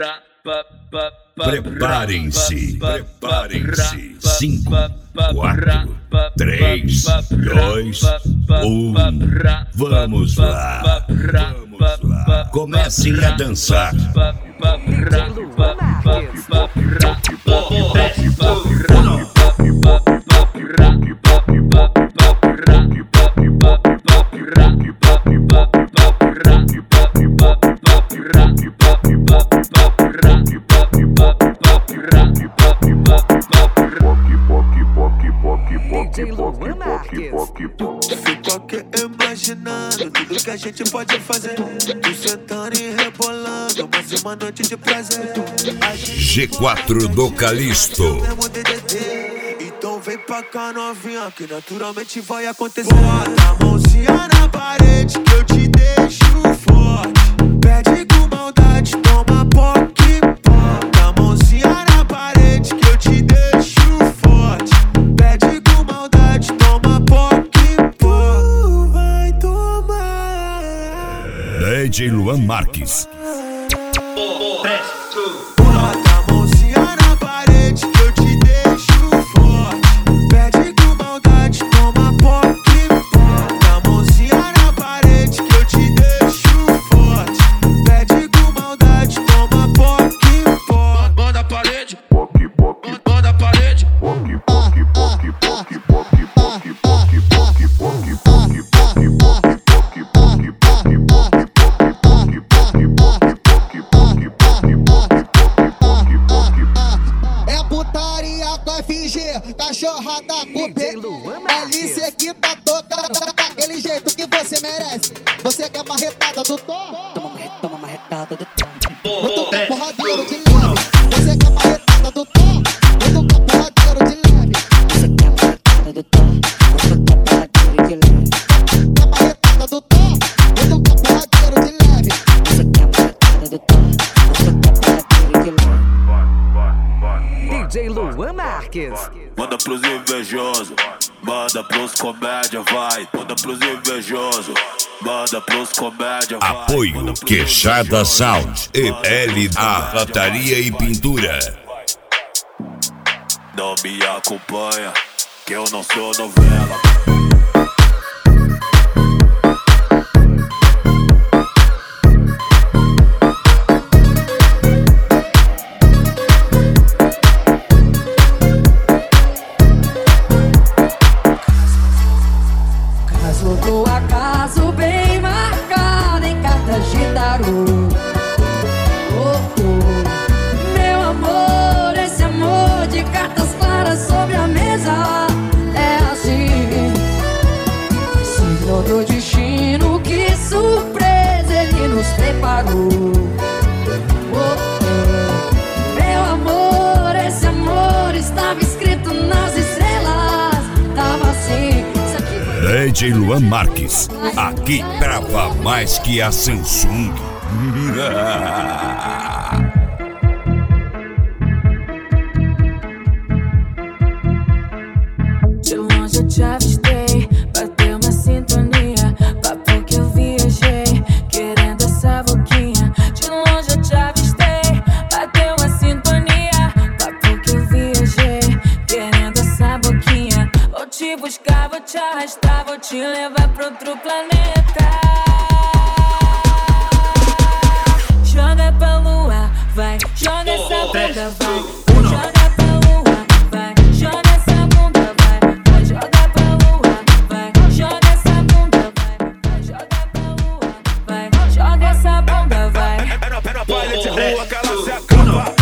Preparem-se, preparem-se. 5, 4, 3, 2, 1. Vamos lá, vamos lá. Comecem a dançar. Fico aqui imaginando tudo que a gente pode fazer. Tu sentando e rebolando, mais uma noite de prazer. G4 do Calixto. Então vem pra cá novinha, que naturalmente vai acontecer. Bota a mãozinha na parede que eu te deixo forte. Pede com maldade, toma poque. Bota a mãozinha na parede que eu te deixo forte. Pede com maldade, toma poque. Vai tomar. DJ Luan Marques. Bota a mãozinha na parede que eu te deixo forte. Pede com maldade, toma poque. Bota a mãozinha na parede que eu te deixo forte. Pede com maldade, toma poque. Bota a parede, bota a parede. É putaria com FG, cachorrada com P. LC que tá tocando daquele jeito que você merece. Você quer marretada do Tom? Toma marretada do Tom. Eu tô com porradeiro de leve. Você quer marretada do Tom? Eu tô com porradeiro de leve. Você quer marretada do Tom? Eu tô com porradeiro de leve. Quer marretada do Tom? Eu tô com porradeiro de leve. Você quer marretada do Tom? Eu tô com porradeiro de leve. DJ Luan Marques. Manda pros invejosos, manda pros comédia, vai. Manda pros invejosos, manda pros comédia, vai. Apoio Queixada Sound e LA Lataria e Pintura. Não me acompanha, que eu não sou novela. Caso do acaso bem marcado em cartas de tarô. Meu amor, esse amor de cartas claras sobre a mesa é assim. Signo do destino, que surpresa ele nos preparou. Meu amor, esse amor estava escrito nas estrelas. Tava assim. DJ Luan Marques. Aqui trava mais que a Samsung. De longe eu te avistei, bateu uma sintonia. Papo que eu viajei, querendo essa boquinha. De longe eu te avistei, bateu uma sintonia. Papo que eu viajei, querendo essa boquinha. Vou te buscar, vou te arrastar, vou te levar pra outro planeta. Joga pra lua, vai, joga essa bunda, vai. Joga pra lua, vai, joga essa bunda, vai. Vai jogar pra lua, vai, joga essa bunda, vai. Vai jogar pra lua, vai, joga essa bunda, vai. É na palha de rua que ela se acaba.